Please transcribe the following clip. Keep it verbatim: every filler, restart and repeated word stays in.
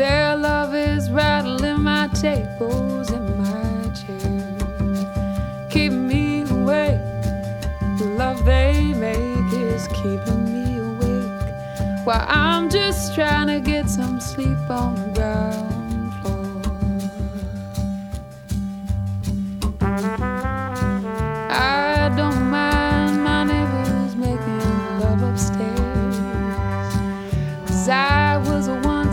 Their love is rattling my tables and my chairs, keep me awake. The love they make is keeping me awake, while I'm just trying to get some sleep on the ground.